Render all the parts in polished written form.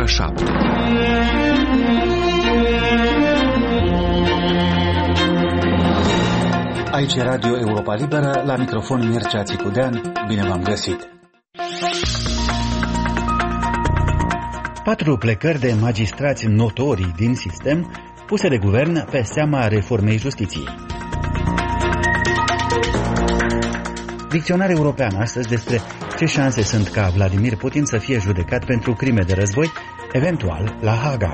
7. Aici e Radio Europa Liberă, la microfon Mircea Țicudean, bine v-am găsit. 4 plecări de magistrați notorii din sistem puse de guvern pe seama reformei justiției. Dicționar european astăzi despre ce șanse sunt ca Vladimir Putin să fie judecat pentru crime de război, eventual la Haga.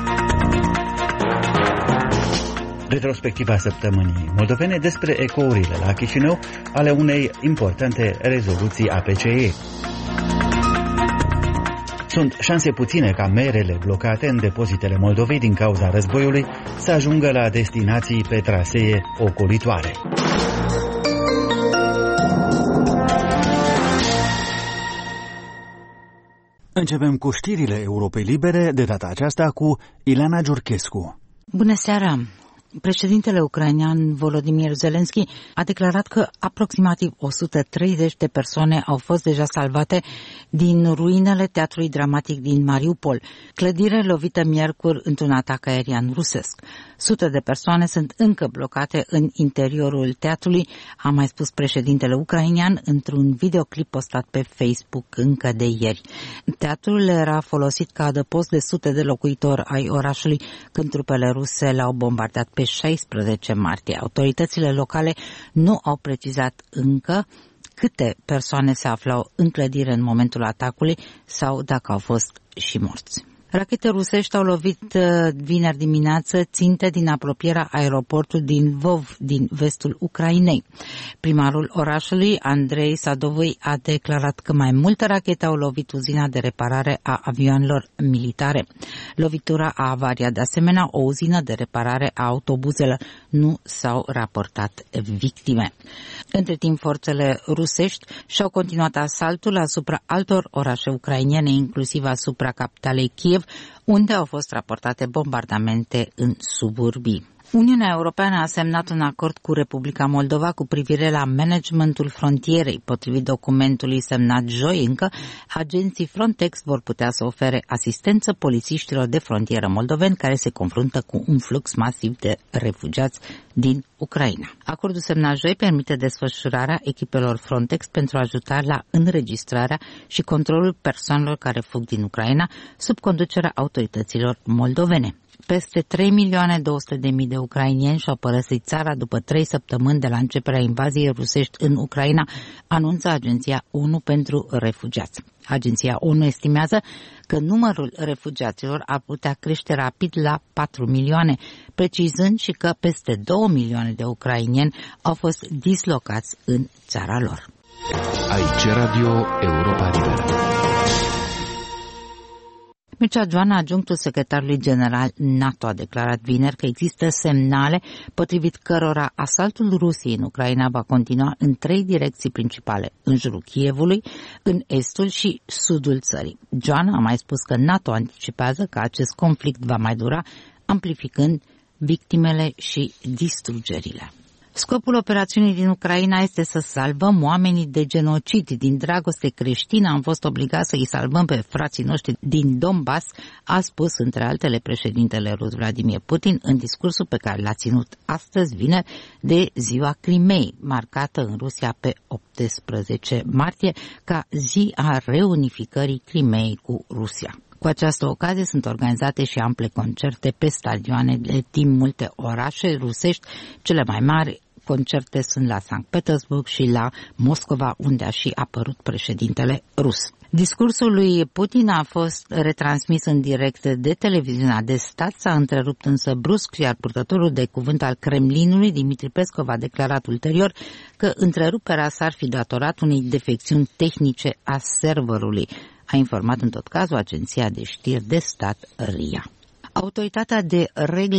Retrospectiva săptămânii moldovene despre ecourile la Chișinău ale unei importante rezoluții a PCE. Sunt șanse puține ca merele blocate în depozitele Moldovei din cauza războiului să ajungă la destinații pe trasee ocolitoare. Începem cu știrile Europei Libere, de data aceasta cu Ileana Giurchescu. Bună seara! Președintele ucrainean Volodymyr Zelensky a declarat că aproximativ 130 de persoane au fost deja salvate din ruinele teatrului dramatic din Mariupol, clădire lovită miercuri într-un atac aerian rusesc. Sute de persoane sunt încă blocate în interiorul teatrului, a mai spus președintele ucrainean într-un videoclip postat pe Facebook încă de ieri. Teatrul era folosit ca adăpost de sute de locuitori ai orașului când trupele ruse l-au bombardat pe 16 martie. Autoritățile locale nu au precizat încă câte persoane se aflau în clădire în momentul atacului sau dacă au fost și morți. Rachete rusești au lovit vineri dimineață ținte din apropierea aeroportului din Lvov, din vestul Ucrainei. Primarul orașului, Andrei Sadovoi, a declarat că mai multe rachete au lovit uzina de reparare a avioanelor militare. Lovitura a avariat de asemenea o uzină de reparare a autobuzelor. Nu s-au raportat victime. Între timp, forțele rusești și-au continuat asaltul asupra altor orașe ucrainene, inclusiv asupra capitalei Kiev, unde au fost raportate bombardamente în suburbii. Uniunea Europeană a semnat un acord cu Republica Moldova cu privire la managementul frontierei. Potrivit documentului semnat joi încă, agenții Frontex vor putea să ofere asistență polițiștilor de frontieră moldoveni care se confruntă cu un flux masiv de refugiați din Ucraina. Acordul semnat joi permite desfășurarea echipelor Frontex pentru a ajuta la înregistrarea și controlul persoanelor care fug din Ucraina sub conducerea autorităților moldovene. Peste 3.200.000 de ucrainieni și-au părăsit țara după 3 săptămâni de la începerea invaziei rusești în Ucraina, anunță Agenția ONU pentru Refugiați. Agenția ONU estimează că numărul refugiaților ar putea crește rapid la 4 milioane, precizând și că peste 2 milioane de ucrainieni au fost dislocați în țara lor. Aici Radio Europa Liberă. Mircea Joana, adjunctul secretarului general NATO, a declarat vineri că există semnale potrivit cărora asaltul Rusiei în Ucraina va continua în 3 direcții principale, în jurul Kievului, în estul și sudul țării. Joana a mai spus că NATO anticipează că acest conflict va mai dura, amplificând victimele și distrugerile. Scopul operațiunii din Ucraina este să salvăm oamenii de genocid. Din dragoste creștină am fost obligați să îi salvăm pe frații noștri din Donbass, a spus între altele președintele rus Vladimir Putin în discursul pe care l-a ținut astăzi, vineri, de ziua Crimei, marcată în Rusia pe 18 martie ca zi a reunificării Crimeei cu Rusia. Cu această ocazie sunt organizate și ample concerte pe stadioanele din multe orașe rusești. Cele mai mari concerte sunt la Sankt Petersburg și la Moscova, unde a și apărut președintele rus. Discursul lui Putin a fost retransmis în direct de televiziunea de stat, s-a întrerupt însă brusc, iar purtătorul de cuvânt al Kremlinului, Dimitri Peskov, a declarat ulterior că întreruperea s-ar fi datorat unei defecțiuni tehnice a serverului. A informat în tot cazul agenția de știri de stat RIA. Autoritatea de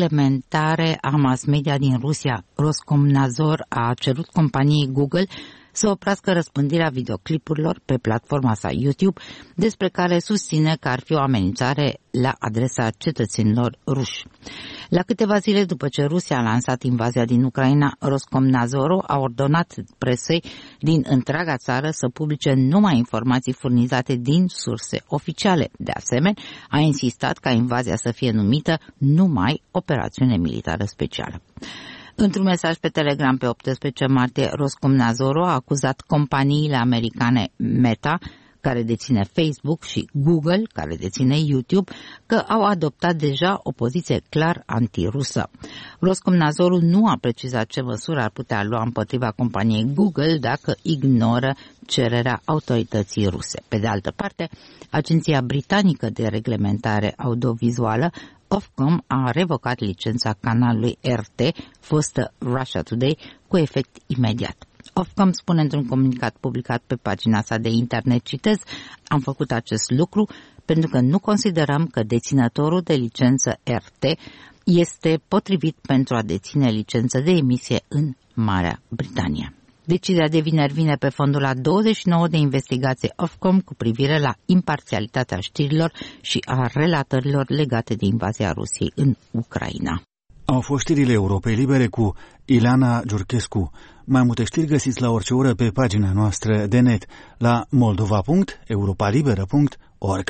reglementare a mass media din Rusia, Roskomnadzor, a cerut companiei Google să oprească răspândirea videoclipurilor pe platforma sa YouTube, despre care susține că ar fi o amenințare la adresa cetățenilor ruși. La câteva zile după ce Rusia a lansat invazia din Ucraina, Roskomnadzorul a ordonat presei din întreaga țară să publice numai informații furnizate din surse oficiale. De asemenea, a insistat ca invazia să fie numită numai operațiune militară specială. Într-un mesaj pe Telegram pe 18 martie, Roskomnadzorul a acuzat companiile americane Meta, care deține Facebook, și Google, care deține YouTube, că au adoptat deja o poziție clar antirusă. Roskomnadzorul nu a precizat ce măsuri ar putea lua împotriva companiei Google dacă ignoră cererea autorității ruse. Pe de altă parte, Agenția Britanică de Reglementare Audiovizuală Ofcom a revocat licența canalului RT, fostă Russia Today, cu efect imediat. Ofcom spune într-un comunicat publicat pe pagina sa de internet, citez, am făcut acest lucru pentru că nu considerăm că deținătorul de licență RT este potrivit pentru a deține licență de emisie în Marea Britanie. Deciderea de vineri vine pe fondul a 29 de investigații Ofcom cu privire la imparțialitatea știrilor și a relatărilor legate de invazia Rusiei în Ucraina. Au fost știrile Europei Libere cu Ileana Giurchescu. Mai multe știri găsiți la orice oră pe pagina noastră de net la moldova.europalibera.org.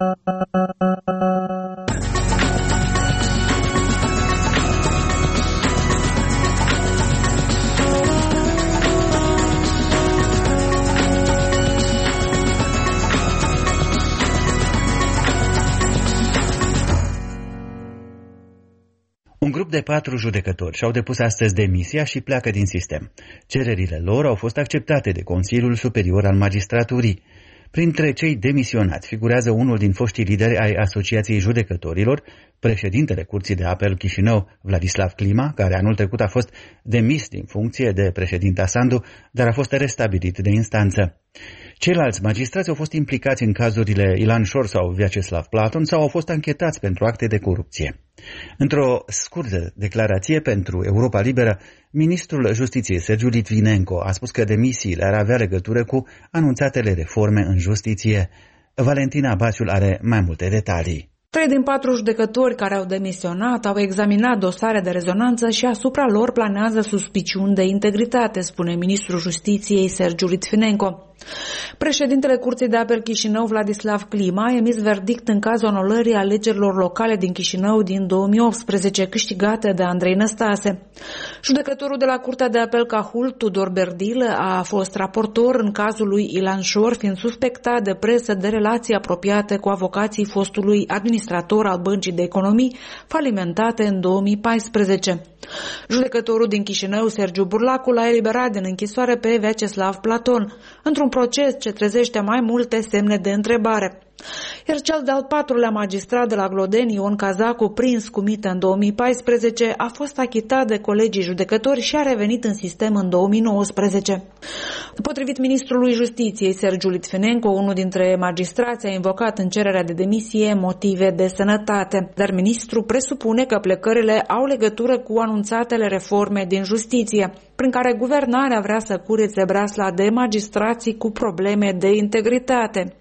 Un grup de 4 judecători și-au depus astăzi demisia și pleacă din sistem. Cererile lor au fost acceptate de Consiliul Superior al Magistraturii. Printre cei demisionați figurează unul din foștii lideri ai Asociației Judecătorilor, președintele Curții de Apel Chișinău, Vladislav Clima, care anul trecut a fost demis din funcție de președinta Sandu, dar a fost restabilit de instanță. Ceilalți magistrați au fost implicați în cazurile Ilan Șor sau Vyacheslav Platon sau au fost anchetați pentru acte de corupție. Într-o scurtă declarație pentru Europa Liberă, ministrul Justiției Sergiu Litvinenko a spus că demisiile ar avea legătură cu anunțatele reforme în justiție. Valentina Baciul are mai multe detalii. 3 din 4 judecători care au demisionat au examinat dosare de rezonanță și asupra lor planează suspiciuni de integritate, spune ministrul Justiției Sergiu Litvinenko. Președintele Curții de Apel Chișinău, Vladislav Clima, a emis verdict în cazul anulării alegerilor locale din Chișinău din 2018, câștigate de Andrei Năstase. Judecătorul de la Curtea de Apel Cahul, Tudor Berdilă, a fost raportor în cazul lui Ilan Șor, fiind suspectat de presă de relații apropiate cu avocații fostului administrator al Băncii de Economii, falimentate în 2014. Judecătorul din Chișinău, Sergiu Burlacu, l-a eliberat din închisoare pe Vyacheslav Platon, într-un proces ce trezește mai multe semne de întrebare. Iar cel de-al 4-lea magistrat de la Glodeni, Ion Cazacu, prins cu mită în 2014, a fost achitat de colegii judecători și a revenit în sistem în 2019. Potrivit ministrului Justiției, Sergiu Litvinenko, unul dintre magistrați a invocat în cererea de demisie motive de sănătate, dar ministrul presupune că plecările au legătură cu anunțatele reforme din justiție, prin care guvernarea vrea să curețe breasla de magistrații cu probleme de integritate.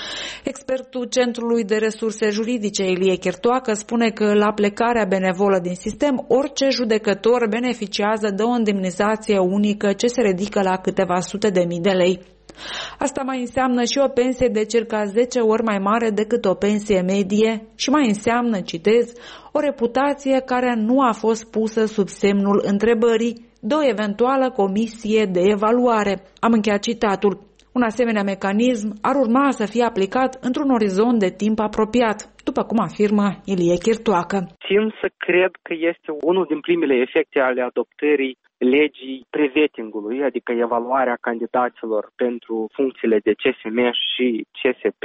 Expertul Centrului de Resurse Juridice, Ilie Chirtoacă, spune că la plecarea benevolă din sistem, orice judecător beneficiază de o indemnizație unică ce se ridică la câteva sute de mii de lei. Asta mai înseamnă și o pensie de circa 10 ori mai mare decât o pensie medie și mai înseamnă, citez, o reputație care nu a fost pusă sub semnul întrebării de o eventuală comisie de evaluare. Am încheiat citatul. Un asemenea mecanism ar urma să fie aplicat într-un orizont de timp apropiat, după cum afirmă Ilie Chirtoacă. Țin să cred că este unul din primele efecte ale adoptării legii pre-vetting-ului, adică evaluarea candidaților pentru funcțiile de CSM și CSP,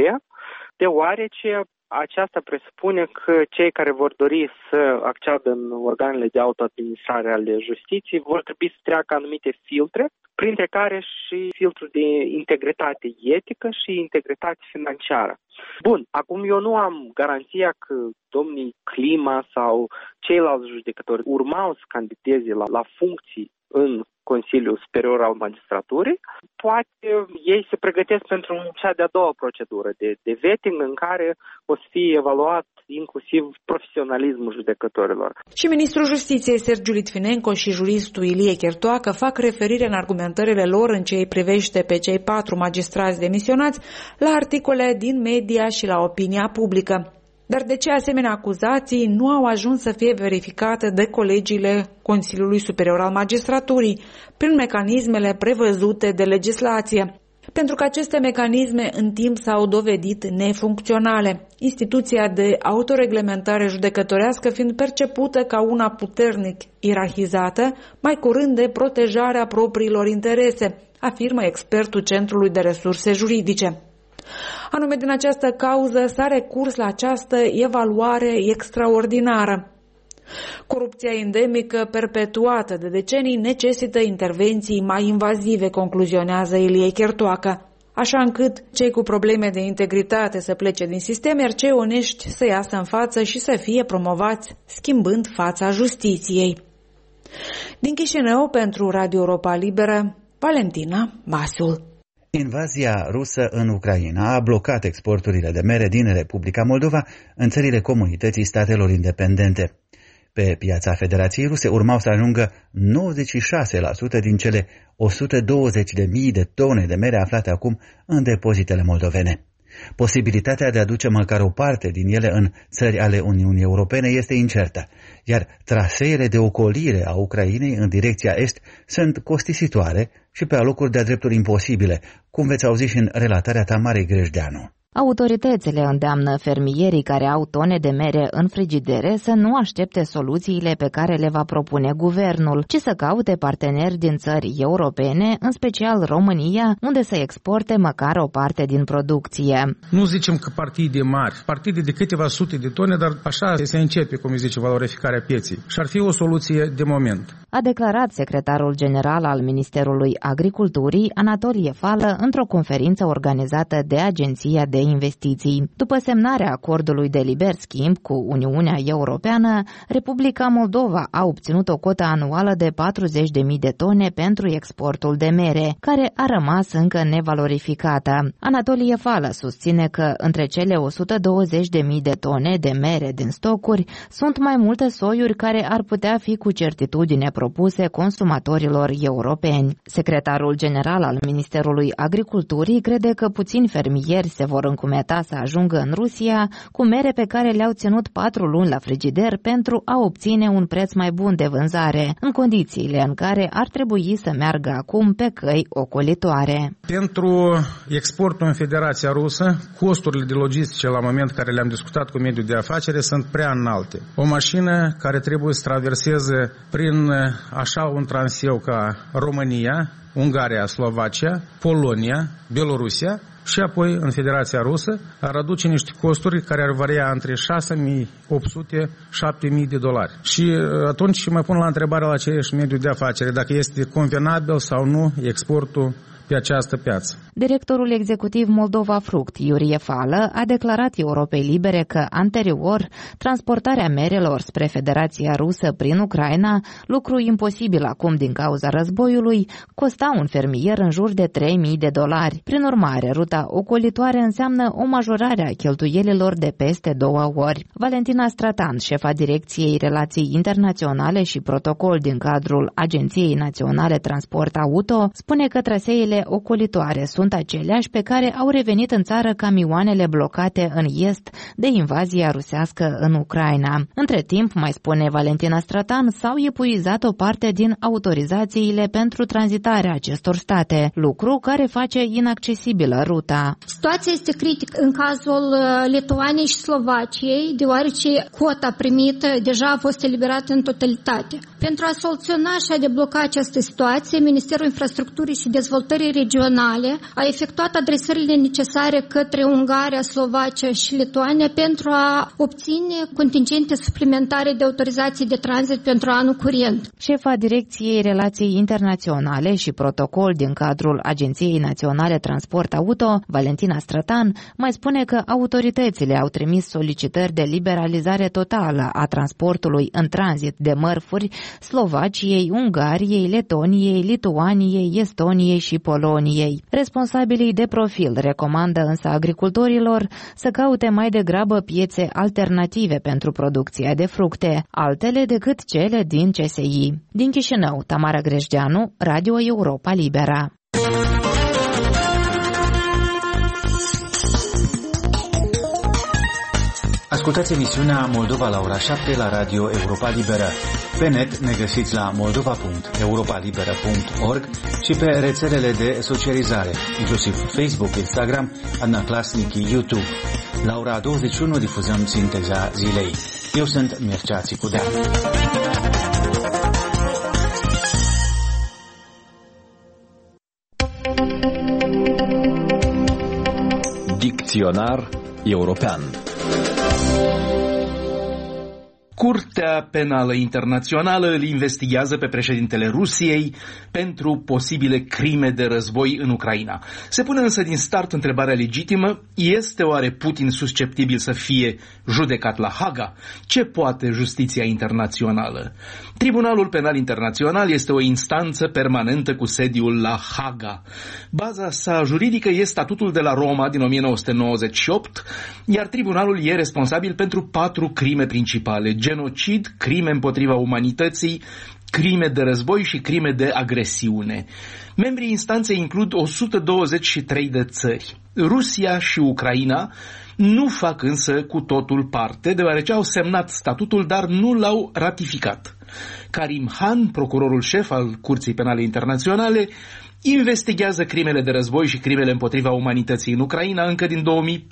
deoarece aceasta presupune că cei care vor dori să acceadă în organele de autoadministrare ale justiției vor trebui să treacă anumite filtre, printre care și filtrul de integritate etică și integritate financiară. Bun, acum eu nu am garanția că domnii Clima sau ceilalți judecători urmau să candideze la funcții în Consiliul Superior al Magistraturii. Poate ei se pregătesc pentru cea de-a doua procedură de vetting în care o să fie evaluat inclusiv profesionalismul judecătorilor. Și ministrul Justiției Sergiu Litvinenko și juristul Ilie Chertoacă fac referire în argumentările lor în ce îi privește pe cei 4 magistrați demisionați la articole din media și la opinia publică. Dar de ce asemenea acuzații nu au ajuns să fie verificate de colegiile Consiliului Superior al Magistraturii prin mecanismele prevăzute de legislație? Pentru că aceste mecanisme în timp s-au dovedit nefuncționale, instituția de autoreglementare judecătorească fiind percepută ca una puternic ierarhizată, mai curând de protejarea propriilor interese, afirmă expertul Centrului de Resurse Juridice. Anume din această cauză s-a recurs la această evaluare extraordinară. Corupția endemică perpetuată de decenii necesită intervenții mai invazive, concluzionează Ilie Chertoacă, așa încât cei cu probleme de integritate să plece din sistem, iar cei onești să iasă în față și să fie promovați, schimbând fața justiției. Din Chișinău, pentru Radio Europa Liberă, Valentina Basiul. Invazia rusă în Ucraina a blocat exporturile de mere din Republica Moldova în țările Comunității Statelor Independente. Pe piața Federației Ruse urmau să ajungă 96% din cele 120.000 de tone de mere aflate acum în depozitele moldovene. Posibilitatea de a duce măcar o parte din ele în țări ale Uniunii Europene este incertă, iar traseele de ocolire a Ucrainei în direcția est sunt costisitoare și pe alocuri de-a drepturi imposibile, cum veți auzi și în relatarea Tamarei Grejdeanu. Autoritățile îndeamnă fermierii care au tone de mere în frigidere să nu aștepte soluțiile pe care le va propune guvernul, ci să caute parteneri din țări europene, în special România, unde să exporte măcar o parte din producție. Nu zicem că partide mari, partide de câteva sute de tone, dar așa se începe, cum zice, valorificarea pieței. Și ar fi o soluție de moment. A declarat secretarul general al Ministerului Agriculturii, Anatolie Fală, într-o conferință organizată de Agenția de Investiții. După semnarea acordului de liber schimb cu Uniunea Europeană, Republica Moldova a obținut o cotă anuală de 40.000 de tone pentru exportul de mere, care a rămas încă nevalorificată. Anatolie Fală susține că între cele 120.000 de tone de mere din stocuri sunt mai multe soiuri care ar putea fi cu certitudine propuse consumatorilor europeni. Secretarul general al Ministerului Agriculturii crede că puțini fermieri se vor încumeta să ajungă în Rusia cu mere pe care le-au ținut 4 luni la frigider pentru a obține un preț mai bun de vânzare, în condițiile în care ar trebui să meargă acum pe căi ocolitoare. Pentru exportul în Federația Rusă, costurile de logistice la moment care le-am discutat cu mediul de afacere sunt prea înalte. O mașină care trebuie să traverseze prin așa un transeu ca România, Ungaria, Slovacia, Polonia, Belorusia și apoi în Federația Rusă ar aduce niște costuri care ar varia între 6.800 7.000 de dolari. Și atunci mă pun la întrebarea la aceiași mediul de afacere dacă este convenabil sau nu exportul pe această piață. Directorul executiv Moldova Fruct, Iurie Fală, a declarat Europei Libere că anterior transportarea merelor spre Federația Rusă prin Ucraina, lucru imposibil acum din cauza războiului, costa un fermier în jur de 3.000 de dolari. Prin urmare, ruta ocolitoare înseamnă o majorare a cheltuielilor de peste 2 ori. Valentina Stratan, șefa Direcției Relații Internaționale și Protocol din cadrul Agenției Naționale Transport Auto, spune că traseele ocolitoare sunt aceleași pe care au revenit în țară camioanele blocate în est de invazia rusească în Ucraina. Între timp, mai spune Valentina Stratan, s-au epuizat o parte din autorizațiile pentru tranzitarea acestor state, lucru care face inaccesibilă ruta. Situația este critică în cazul Lituaniei și Slovaciei, deoarece cota primită deja a fost eliberată în totalitate. Pentru a soluționa și a debloca această situație, Ministerul Infrastructurii și Dezvoltării Regionale a efectuat adresările necesare către Ungaria, Slovacia și Lituania pentru a obține contingente suplimentare de autorizații de tranzit pentru anul curent. Șefa Direcției Relații Internaționale și Protocol din cadrul Agenției Naționale Transport Auto, Valentina Stratan, mai spune că autoritățile au trimis solicitări de liberalizare totală a transportului în tranzit de mărfuri Slovaciei, Ungariei, Letoniei, Lituaniei, Estoniei și Poloniei. Responsabilii de profil recomandă însă agricultorilor să caute mai degrabă piețe alternative pentru producția de fructe, altele decât cele din CSI. Din Chișinău, Tamara Grejdeanu, Radio Europa Libera. Ascultați emisiunea Moldova la ora 7 la Radio Europa Liberă. Pe net ne găsiți la moldova.europalibera.org și pe rețelele de socializare, inclusiv Facebook, Instagram, Adnaclasnic, YouTube. La ora 21 difuzăm sinteza zilei. Eu sunt Mircea Țicudean. Dicționar european. Curtea Penală Internațională îl investighează pe președintele Rusiei pentru posibile crime de război în Ucraina. Se pune însă din start întrebarea legitimă: este oare Putin susceptibil să fie judecat la Haga? Ce poate justiția internațională? Tribunalul Penal Internațional este o instanță permanentă cu sediul la Haga. Baza sa juridică este Statutul de la Roma din 1998, iar tribunalul e responsabil pentru 4 crime principale: genocid, crime împotriva umanității, crime de război și crime de agresiune. Membrii instanței includ 123 de țări. Rusia și Ucraina nu fac însă cu totul parte, deoarece au semnat statutul, dar nu l-au ratificat. Karim Khan, procurorul șef al Curții Penale Internaționale, investigează crimele de război și crimele împotriva umanității în Ucraina încă din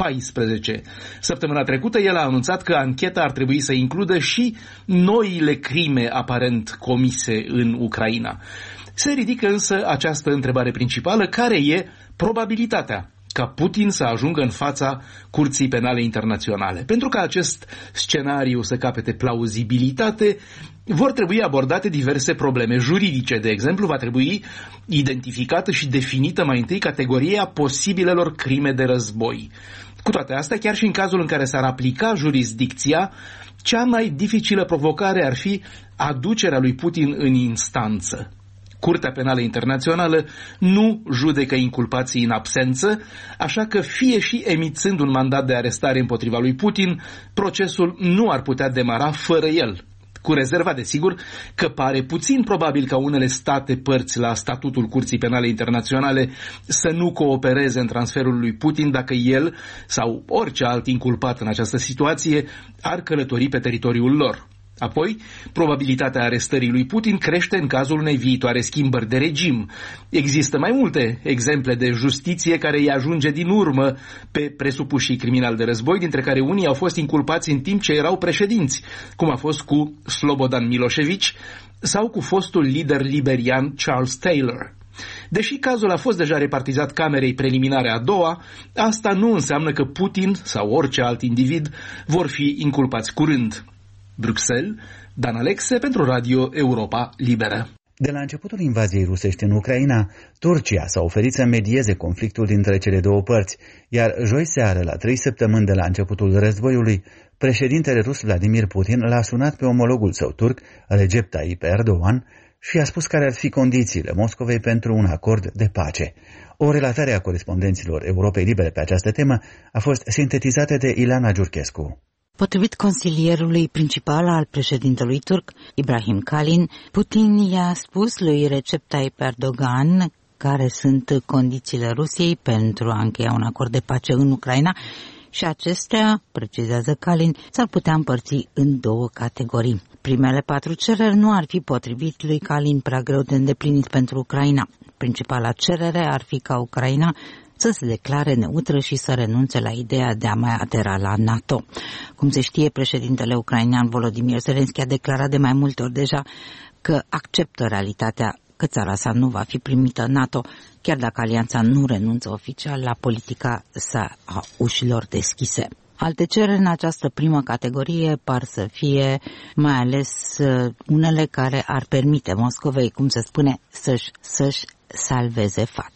2014. Săptămâna trecută el a anunțat că ancheta ar trebui să includă și noile crime aparent comise în Ucraina. Se ridică însă această întrebare principală: care e probabilitatea ca Putin să ajungă în fața Curții Penale Internaționale? Pentru ca acest scenariu să capete plauzibilitate, vor trebui abordate diverse probleme juridice. De exemplu, va trebui identificată și definită mai întâi categoria posibilelor crime de război. Cu toate astea, chiar și în cazul în care s-ar aplica jurisdicția, cea mai dificilă provocare ar fi aducerea lui Putin în instanță. Curtea Penală Internațională nu judecă inculpații în absență, așa că fie și emițând un mandat de arestare împotriva lui Putin, procesul nu ar putea demara fără el. Cu rezerva, desigur, că pare puțin probabil ca unele state părți la statutul Curții Penale Internaționale să nu coopereze în transferul lui Putin dacă el sau orice alt inculpat în această situație ar călători pe teritoriul lor. Apoi, probabilitatea arestării lui Putin crește în cazul unei viitoare schimbări de regim. Există mai multe exemple de justiție care îi ajunge din urmă pe presupușii criminali de război, dintre care unii au fost inculpați în timp ce erau președinți, cum a fost cu Slobodan Milošević sau cu fostul lider liberian Charles Taylor. Deși cazul a fost deja repartizat camerei preliminare a doua, asta nu înseamnă că Putin sau orice alt individ vor fi inculpați curând. Bruxelles, Dan Alexe pentru Radio Europa Liberă. De la începutul invaziei rusești în Ucraina, Turcia s-a oferit să medieze conflictul dintre cele două părți, iar joi seară, la 3 săptămâni de la începutul războiului, președintele rus Vladimir Putin l-a sunat pe omologul său turc, Recep Tayyip Erdogan, și a spus care ar fi condițiile Moscovei pentru un acord de pace. O relatare a corespondenților Europei Libere pe această temă a fost sintetizată de Ilana Giurchescu. Potrivit consilierului principal al președintelui turc, Ibrahim Kalin, Putin i-a spus lui Recep Tayyip Erdogan care sunt condițiile Rusiei pentru a încheia un acord de pace în Ucraina și acestea, precizează Kalin, s-ar putea împărți în 2 categorii. Primele 4 cereri nu ar fi potrivit lui Kalin prea greu de îndeplinit pentru Ucraina. Principala cerere ar fi ca Ucraina să se declare neutră și să renunțe la ideea de a mai adera la NATO. Cum se știe, președintele ucrainean Volodymyr Zelensky a declarat de mai multe ori deja că acceptă realitatea că țara sa nu va fi primită în NATO, chiar dacă alianța nu renunță oficial la politica sa a ușilor deschise. Alte cereri în această primă categorie par să fie mai ales unele care ar permite Moscovei, cum se spune, să-și salveze fața.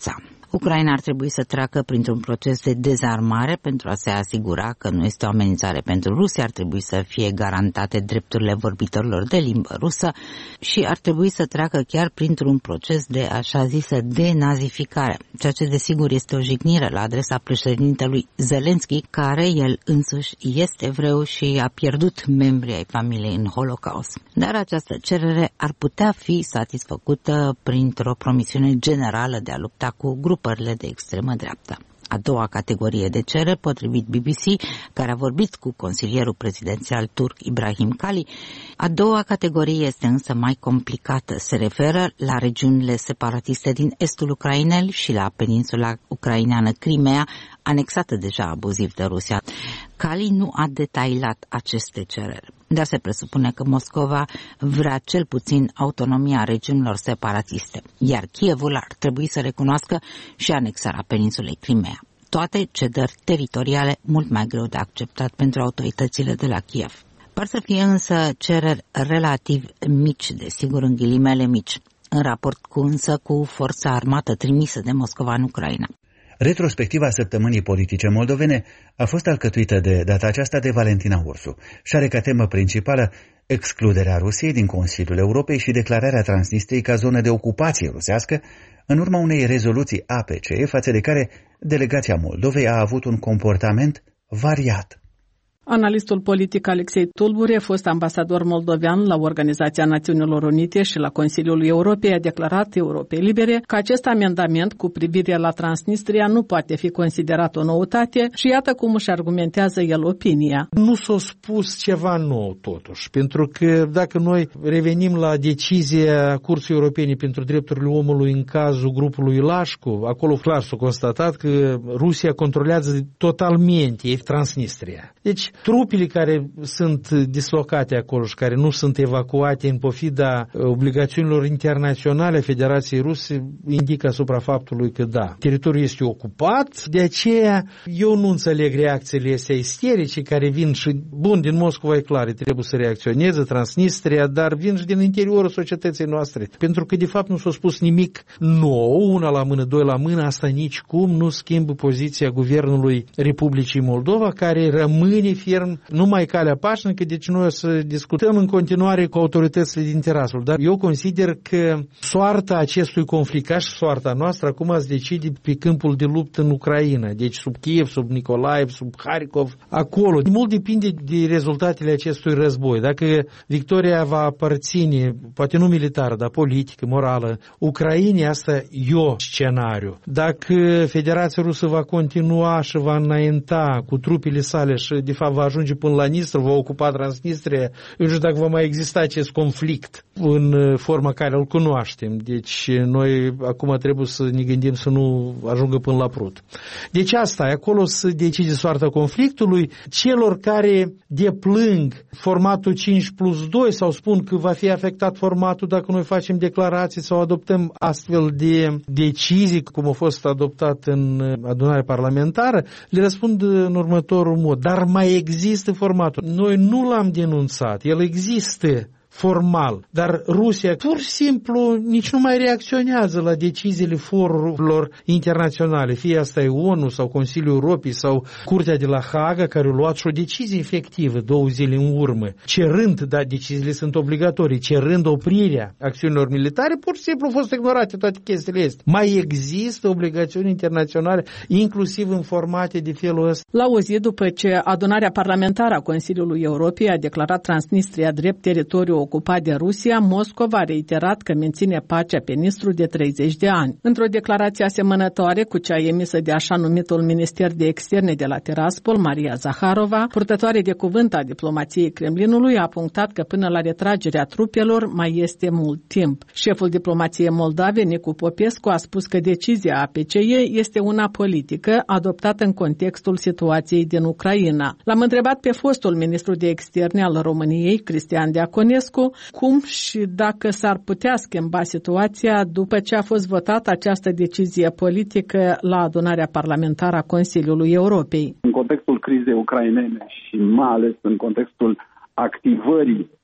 Ucraina ar trebui să treacă printr-un proces de dezarmare pentru a se asigura că nu este o amenințare pentru Rusia, ar trebui să fie garantate drepturile vorbitorilor de limbă rusă și ar trebui să treacă chiar printr-un proces de așa zisă denazificare, ceea ce desigur este o jignire la adresa președintelui Zelensky, care el însuși este evreu și a pierdut membrii ai familiei în Holocaust. Dar această cerere ar putea fi satisfăcută printr-o promisiune generală de a lupta cu grupările de extremă dreaptă. A doua categorie de cereri, potrivit BBC, care a vorbit cu consilierul prezidențial turc Ibrahim Kali, a doua categorie este însă mai complicată. Se referă la regiunile separatiste din estul Ucrainei și la peninsula ucraineană Crimea, anexată deja abuziv de Rusia. Kali nu a detailat aceste cereri, dar se presupune că Moscova vrea cel puțin autonomia regiunilor separatiste, iar Kievul ar trebui să recunoască și anexarea peninsulei Crimea. Toate cedări teritoriale mult mai greu de acceptat pentru autoritățile de la Kiev. Par să fie însă cereri relativ mici, desigur în ghilimele mici, în raport cu forța armată trimisă de Moscova în Ucraina. Retrospectiva săptămânii politice moldovene a fost alcătuită de data aceasta de Valentina Ursu și are ca temă principală excluderea Rusiei din Consiliul Europei și declararea Transnistriei ca zonă de ocupație rusească în urma unei rezoluții APCE față de care delegația Moldovei a avut un comportament variat. Analistul politic Alexei Tulbure, fost ambasador moldovean la Organizația Națiunilor Unite și la Consiliul Europei, a declarat Europei Libere că acest amendament cu privire la Transnistria nu poate fi considerat o noutate și iată cum își argumentează el opinia. Nu s-a spus ceva nou totuși, pentru că dacă noi revenim la decizia Curții Europene pentru Drepturile Omului în cazul grupului Lașcu, acolo clar s-a constatat că Rusia controlează totalmente Transnistria. Deci trupele care sunt dislocate acolo și care nu sunt evacuate în pofida obligațiunilor internaționale a Federației Ruse indică asupra faptului că da, teritoriul este ocupat, de aceea eu nu înțeleg reacțiile astea isterice care vin și, bun, din Moscova e clar, trebuie să reacționeze Transnistria, dar vin și din interiorul societății noastre, pentru că de fapt nu s-a spus nimic nou, una la mână, doi la mână, asta nici cum nu schimbă poziția Guvernului Republicii Moldova, care rămâne ferm numai calea pașnică, deci noi o să discutăm în continuare cu autoritățile din Tiraspol. Dar eu consider că soarta acestui conflict, ca și soarta noastră, acum se decide pe câmpul de luptă în Ucraina, deci sub Kiev, sub Nikolaev, sub Harkov, acolo. Mult depinde de rezultatele acestui război. Dacă victoria va aparține, poate nu militară, dar politică, morală, Ucrainei, asta e o scenariu. Dacă Federația Rusă va continua și va înainta cu trupele sale și de fapt va ajunge până la Nistru, va ocupa Transnistria, eu nu știu dacă va mai exista acest conflict în forma care îl cunoaștem. Deci noi acum trebuie să ne gândim să nu ajungă până la Prut. Deci asta, acolo se decide soarta conflictului. Celor care deplâng formatul 5+2 sau spun că va fi afectat formatul dacă noi facem declarații sau adoptăm astfel de decizii, cum a fost adoptat în adunarea parlamentară, le răspund în următorul mod. Dar mai există formatul. Noi nu l-am denunțat. El există formal, dar Rusia pur și simplu nici nu mai reacționează la deciziile forurilor internaționale, fie asta e ONU sau Consiliul Europei sau Curtea de la Haga, care a luat și o decizie efectivă 2 zile în urmă, cerând, da, deciziile sunt obligatorii, cerând oprirea acțiunilor militare, pur și simplu au fost ignorate toate chestiile astea. Mai există obligațiuni internaționale, inclusiv în formate de felul ăsta. La o zi după ce adunarea parlamentară a Consiliului Europei a declarat Transnistria drept teritoriu ocupat de Rusia, Moscova a reiterat că menține pacea pe Nistru de 30 de ani. Într-o declarație asemănătoare cu cea emisă de așa numitul Minister de Externe de la Tiraspol, Maria Zaharova, purtătoare de cuvânt a diplomației Kremlinului, a punctat că până la retragerea trupelor mai este mult timp. Șeful diplomației moldave, Nicu Popescu, a spus că decizia APCE este una politică adoptată în contextul situației din Ucraina. L-am întrebat pe fostul ministru de Externe al României, Cristian Diaconescu, cum și dacă s-ar putea schimba situația după ce a fost votată această decizie politică la adunarea parlamentară a Consiliului Europei. În contextul crizei ucrainene și mai ales în contextul activării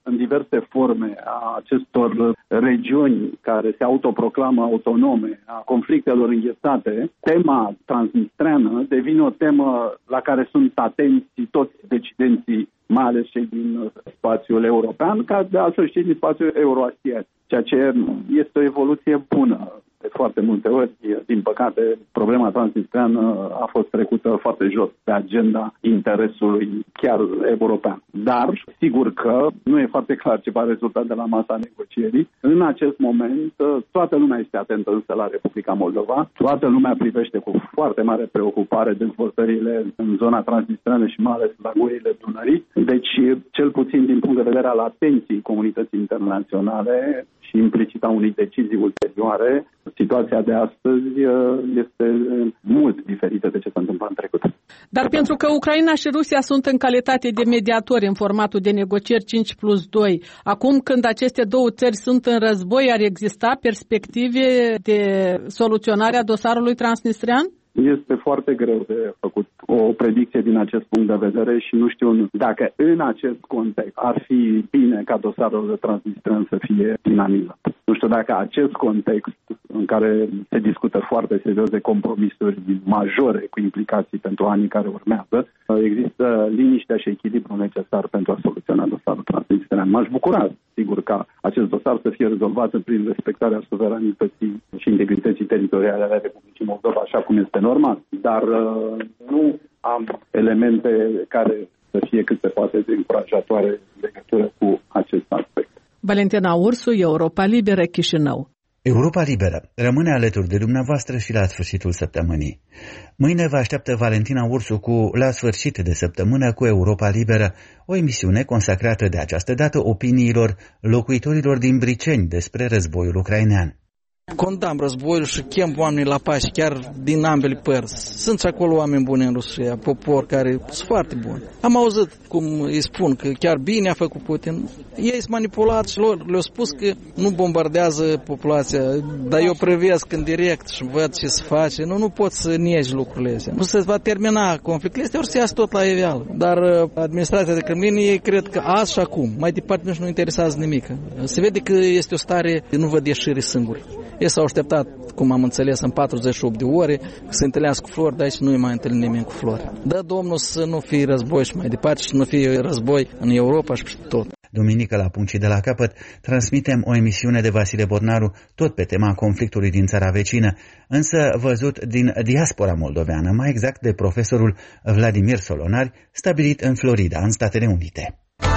în diverse forme a acestor regiuni care se autoproclamă autonome, a conflictelor înghețate, tema transnistreană devine o temă la care sunt atenți toți decidenții, mai ales cei din spațiul european, ca de altfel și din spațiul euroasiatic, ceea ce este o evoluție bună. De foarte multe ori, din păcate, problema transnistreană a fost trecută foarte jos pe agenda interesului chiar european. Dar, sigur că nu e foarte clar ce va rezulta de la masa negocierii. În acest moment, toată lumea este atentă însă la Republica Moldova. Toată lumea privește cu foarte mare preocupare dezvoltările în zona transnistreană și mai ales la gurile Dunării. Deci, cel puțin din punct de vedere al atenției comunității internaționale și implicit a unei decizii ulterioare, situația de astăzi este mult diferită de ce s-a întâmplat în trecut. Dar pentru că Ucraina și Rusia sunt în calitate de mediatori în formatul de negocieri 5+2, acum când aceste două țări sunt în război, ar exista perspective de soluționare a dosarului transnistrean? Este foarte greu de făcut o predicție din acest punct de vedere și nu știu dacă în acest context ar fi bine ca dosarul transnistrean să fie dinamizat. Nu știu dacă acest context în care se discută foarte serios de compromisuri majore cu implicații pentru anii care urmează, există liniștea și echilibru necesar pentru a soluționa dosarul transnistrean. M-aș bucura, sigur, ca acest dosar să fie rezolvat prin respectarea suveranității și integrității teritoriale ale Republicii Moldova, așa cum este normal, dar nu am elemente care să fie cât se poate de încurajatoare în legătură cu acest aspect. Valentina Ursu, Europa Liberă, Chișinău. Europa Liberă rămâne alături de dumneavoastră și la sfârșitul săptămânii. Mâine vă așteaptă Valentina Ursu cu La sfârșit de săptămână cu Europa Liberă, o emisiune consacrată de această dată opiniilor locuitorilor din Briceni despre războiul ucrainean. Condamn războiul și chem oamenii la pace, chiar din ambele părți. Sunt și acolo oameni buni în Rusia, popor care sunt foarte buni. Am auzit cum îi spun că chiar bine a făcut Putin. Ei sunt manipulați și lor le-au spus că nu bombardează populația, dar eu privesc în direct și văd ce se face. Nu poți să niegi lucrurile astea. Nu se va termina conflictul este, ori să iasă tot la iveală. Dar administrația de Kremlin, ei cred că azi și acum, mai departe nu interesează nimic. Se vede că este o stare de nu văd ieșire singuri. Ei s-au așteptat, cum am înțeles, în 48 de ore să se întâlnească cu Flori, dar aici nu-i mai întâlnim nimeni cu Flori. Dă Domnul să nu fie război și mai departe și să nu fie război în Europa și tot. Duminică la Punct și de la Capăt transmitem o emisiune de Vasile Bornaru tot pe tema conflictului din țara vecină, însă văzut din diaspora moldoveană, mai exact de profesorul Vladimir Solonari, stabilit în Florida, în Statele Unite.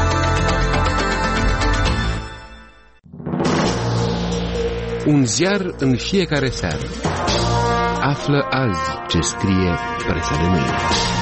Un ziar în fiecare seară. Află azi ce scrie presa de mâine.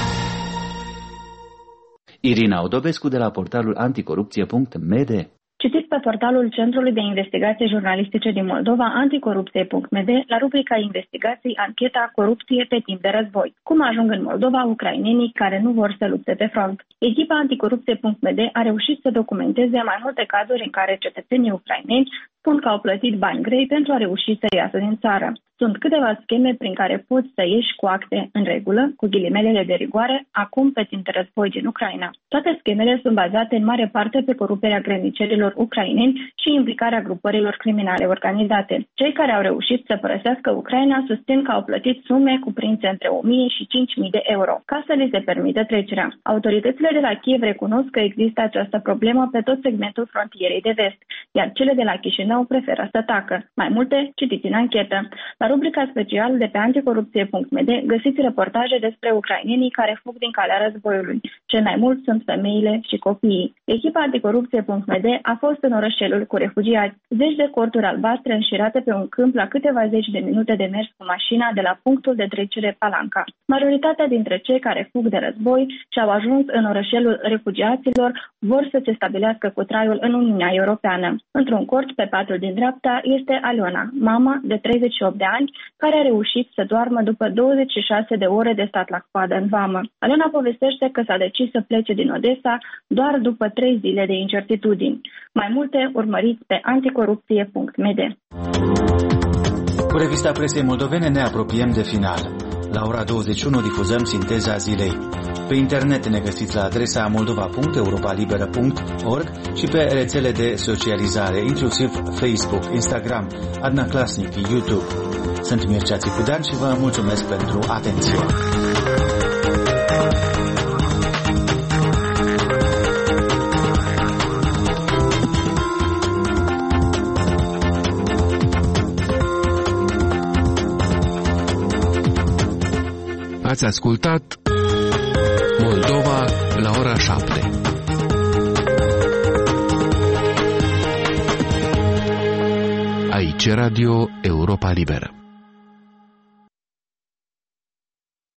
Irina Odobescu de la portalul anticorupție.md. Citiți pe portalul Centrului de Investigații Jurnalistice din Moldova, anticorupție.md, la rubrica Investigații, ancheta corupție pe timp de război. Cum ajung în Moldova ucrainenii care nu vor să lupte pe front? Echipa anticorupție.md a reușit să documenteze mai multe cazuri în care cetățenii ucraineni spun că au plătit bani grei pentru a reuși să iasă din țară. Sunt câteva scheme prin care poți să ieși cu acte în regulă, cu ghilimelele de rigoare, acum pe timp de război din Ucraina. Toate schemele sunt bazate în mare parte pe coruperea grănicerilor ucraineni și implicarea grupărilor criminale organizate. Cei care au reușit să părăsească Ucraina susțin că au plătit sume cuprinse între 1.000 și 5.000 de euro, ca să li se permită trecerea. Autoritățile de la Kiev recunosc că există această problemă pe tot segmentul frontierei de vest, iar cele de la Chișinău preferă să tacă. Mai multe citiți în anchetă. La rubrica specială de pe anticorupție.md găsiți reportaje despre ucrainenii care fug din calea războiului. Cel mai mult sunt femeile și copiii. Echipa anticorupție.md a fost în orășelul cu refugiați. Zeci de corturi albastre înșirate pe un câmp la câteva zeci de minute de mers cu mașina de la punctul de trecere Palanca. Majoritatea dintre cei care fug de război și au ajuns în orășelul refugiaților vor să se stabilească cu traiul în Uniunea Europeană. Într-un cort pe patul din dreapta este Aliona, mama de 38 de ani, care a reușit să doarmă după 26 de ore de stat la coadă în vamă. Aliona povestește că s-a decis să plece din Odessa doar după 3 zile de incertitudini. Mai multe urmăriți pe anticorupție.md. Cu revista presei moldovene ne apropiem de final. La ora 21 difuzăm Sinteza Zilei. Pe internet ne găsiți la adresa moldova.europalibera.org și pe rețele de socializare, inclusiv Facebook, Instagram, Adna Klasnic, YouTube. Sunt Mircea Țicudean și vă mulțumesc pentru atenție. Ați ascultat Moldova la ora 7. Aici Radio Europa Liberă.